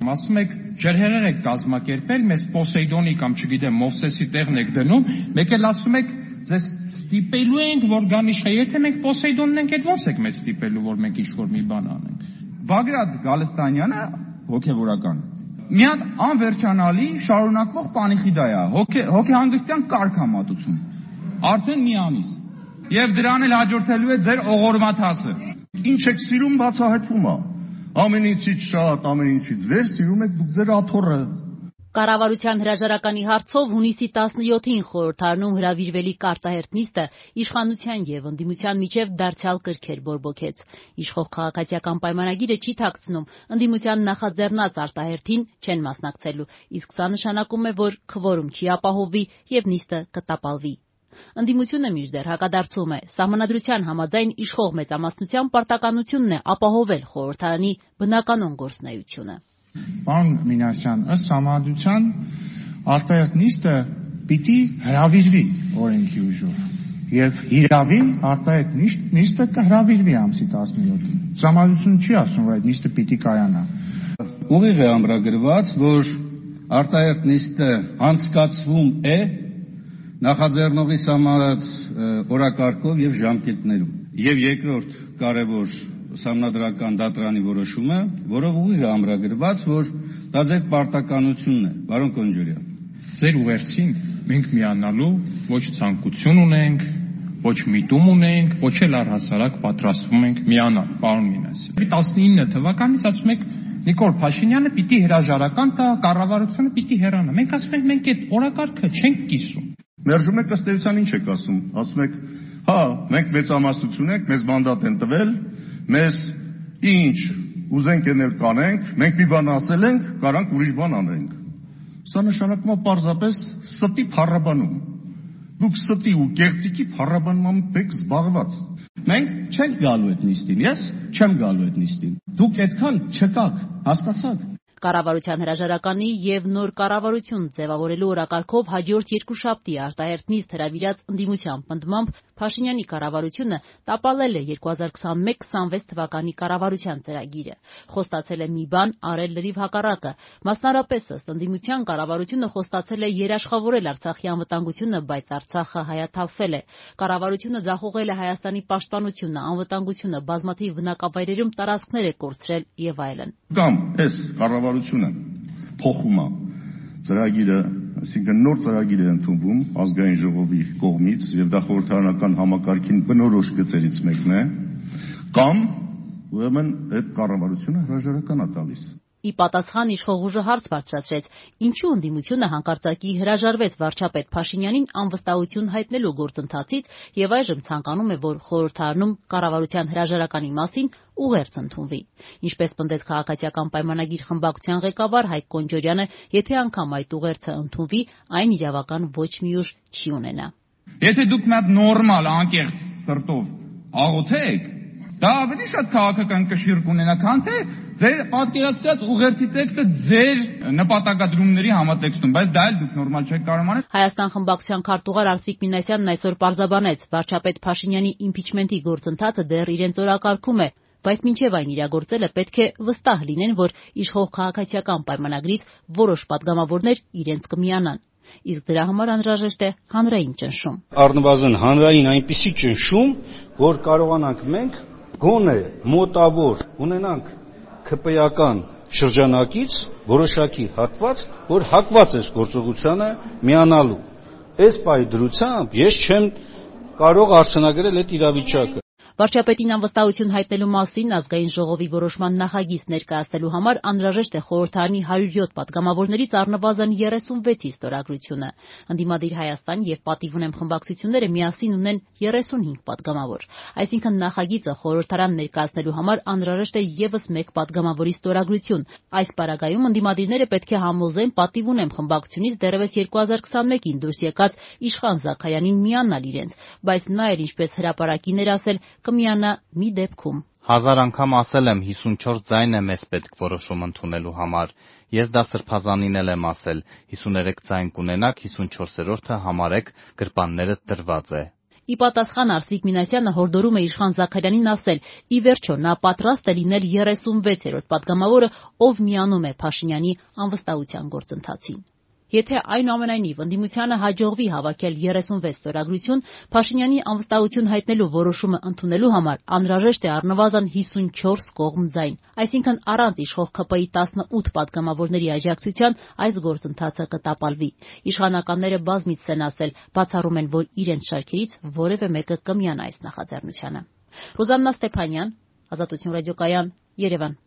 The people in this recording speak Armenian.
Ասում եք ջրհեղեղ եք կազմակերպել, մեզ Պոսեյդոնի կամ չգիտեմ Մովսեսի տեղն եք դնում, մեկ էլ ասում եք ձեզ ստիպելու ենք, որ գան իշխե, եթե մենք Պոսեյդոնն ենք, այդ ո՞նց եք մեզ ստիպելու, որ մենք ինչ-որ մի բան անենք։ Բագրատ Գալստանյանը հոգևորական մի հատ անվերջանալի շարունակվող պանիխիդա է, հոգեհանգստյան կարգամատություն, արդեն մի ամիս, եւ դրան էլ հաջորդելու է ձեր օղորմաթասը։ Ինչ եք սիրում բացահայտվում է, ամեն ինչից շատ, ամեն ինչից վեր սիրում եք դուք ձեր աթոռը։ Կառավարության հրաժարականի հարցով հունիսի 17-ին խորհրդարանում հրավիրվելիք արտահերթ նիստը իշխանության եւ ընդդիմության միջև դարձյալ կրքեր բորբոքեց։ Իշխող քաղաքացիական պայմանագիրը չի թաքցնում ընդդիմության նախաձեռնած արտահերթին չեն մասնակցելու, իսկ սա նշանակում է, որ քվորում չի ապահովվի եւ նիստը կտապալվի։ Ընդդիմությունը մինչդեռ հակադարձում է, սահմանադրության համաձայն իշխող մեծամասնության պարտականությունն է ապահովել խորհրդարանի բնականon գործունեությունը։ Պարոն Մինասյան, ըստ սահմանադրության արտահերթ նիստը պիտի հրավիրվի օրենքի ուժով եւ հիրավի արտահերթ նիստը կհրավիրվի ամսի 17-ին։ Սահմանադրությունը չի ասում, որ այդ նիստը պիտի կայանա։ Ուղիղ է ամրագրված, որ արտահերթ նիստը անցկացվում է նախաձեռնողի սահմանած օրակարգով եւ ժամկետներում։ Եվ երկրորդ կարևոր սահմանադրական դատարանի որոշումը, որով ուղիղ է ամրագրված, որ դա ձեր պարտականությունն է, պարոն Կոնջորյան։ Ձեր ուղերձին մենք միանալու ոչ ցանկություն ունենք, ոչ միտում ունենք, ոչ էլ առհասարակ պատրաստվում ենք միանալ, պարոն Մինասյան։ 19 թվականից ասում եք Նիկոլ Փաշինյանը պիտի հրաժարական տա, կառավարությունը պիտի հեռանա։ Մենք ասում ենք մենք այդ օրակարգը չենք կիսում։ Մերժում եք ըստ էության ինչ եք ասում։ Ասում եք, հա, մենք մեծամասնություն ենք, մեզ մանդատ են տվել, մեզ ինչ ուզենք ենել կանենք, մենք մի բան ասել ենք, կարանք ուրիշ բան անենք։ Սա նշանակում է պարզապես ստի փառաբանում։ Դուք ստի ու կեղծիքի փառաբանությամբ եք զբաղված։ Մենք չենք գալու այդ նիստին, ես չեմ գալու այդ նիստին։ Դուք այդքան չկաք, հասկացաք։ Կառավարության հրաժարականի եւ նոր կառավարություն ձևավորելու օրակարգով հաջորդ երկուշաբթի արտահերթ նիստ հրավիրած ընդդիմության պնդմամբ Փաշինյանի կառավարությունը տապալել է 2021-26 թվականի կառավարության ծրագիրը։ Խոստացել է մի բան, արել լրիվ հակառակը։ Մասնարարպես ըստ ընդդիմության կառավարությունը խոստացել է երաշխավորել Արցախի անվտանգությունը, բայց Արցախը հայաթափվել է։ Կառավարությունը ձախողել է Հայաստանի պաշտպանությունը, անվտանգությունը, բազմաթիվ բնակավայրերում տարածքներ է կորցրել եւ այլն։ Կամ այս կառավարությունը փոխում է ծրագիրը, այսինքն նոր ծրագիր է ընդունվում ազգային ժողովի կողմից եւ դա խորհրդարանական համակարգին բնորոշ գծերից մեկն է, կամ ուրեմն այդ կառավարությունը հրաժարական է տալիս։ Ի պատասխան իշխող ուժը հարց բարձրացրեց, ինչու ընդդիմությունը հանկարծակի հրաժարվեց վարչապետ Փաշինյանին անվստահություն հայտնելու գործընթացից եւ այժմ ցանկանում է, որ խորհրդարանում կառավարության հրաժարականի մասին ուղերձ ընդունվի։ Ինչպես պնդեց քաղաքացիական պայմանագիր խմբակցության ղեկավար Հայկ Կոնջորյանը, եթե անգամ այդ ուղերձը ընդունվի, այն իրավական ոչ մի ուժ չի ունենա։ Եթե դուք մի հատ նորմալ անկեղծ սրտով աղոթեք, դա ավելի շատ քաղաքական կշիռ կունենա, քան թե ձեր պատկերացրած ուղերձի տեքստը ձեր նպատակադրումների համատեքստում, բայց դա էլ դուք նորմալ չեք կարող անել։ Հայաստան խմբակցության քարտուղար Արծվիկ Մինասյանն այսօր պարզաբանեց, վարչապետ Փաշինյանի իմպիչմենթի գործընթացը դեռ իրենց օրակարգում է, բայց մինչև այն իրագործելը պետք է վստահ լինեն, որ իշխող քաղաքացիական պայմանագրից որոշ պատգամավորներ իրենց կմիանան։ Իսկ դրա համար անհրաժեշտ է հանրային ճնշում։ Առնվազն հանրային այնպիսի ճնշում, որ կարողանանք մենք գոնե մոտավոր ունենանք ԿՊ-ական շրջանակից որոշակի հատված, որ հակված է գործողությանը միանալու։ Այս պահի դրությամբ ես չեմ կարող արձանագրել այդ իրավիճակը։ Վարչապետին անվստահություն հայտնելու մասին ազգային ժողովի որոշման նախագիծ ներկայացնելու համար անհրաժեշտ է խորհրդարանի 107 պատգամավորներից առնվազն 36-ի ստորագրությունը։ Ընդդիմադիր Հայաստան եւ Պատիվ ունեմ խմբակցությունները միասին ունեն 35 պատգամավոր։ Այսինքն նախագիծը խորհրդարան ներկայացնելու համար անհրաժեշտ է եւս մեկ պատգամավորի ստորագրություն։ Այս պարագայում ընդդիմադիրները պետք է համոզեն Պատիվ ունեմ խմբակցությունից դեռևս 2021-ին դուրս եկած Իշխան Զաքարյանին միանալ իրենց, բայց նա էլ ինչպես հրապարակին էր ասել կմիանա մի դեպքում։ 1000 անգամ ասել եմ 54 ձայն է մեզ պետք որոշում ընդունելու համար։ Ես դա սրբազանին էլ եմ ասել, 53 ձայն կունենաք, 54-րդը համարեք գրպանները դրված է։ Ի պատասխան Արսվիկ Մինասյանը հորդորում է Իշխան Զաքարյանին ասել՝ ի վերջո նա պատրաստ է լինել 36-րդ падգամավորը, ով միանում է Փաշինյանի անվստահության գործընթացին։ Եթե այնուամենայնիվ ընդդիմությանը հաջողվի հավաքել 36 ստորագրություն, Փաշինյանի անվստահություն հայտնելու որոշումը ընդունելու համար անհրաժեշտ է առնվազն 54 կողմ ձայն, այսինքն առանց իշխող ՔՊ-ի 18 падգամավորների աջակցության այս գործընթացը կտապալվի։ Իշխանականները բազմիցս են ասել, բացառում են, որ իրենց շարքերից որևէ մեկը կմիանա այս նախաձեռնությանը։ Ռուզաննա Ստեփանյան, Ազատություն ռադիոկայան, Երևան։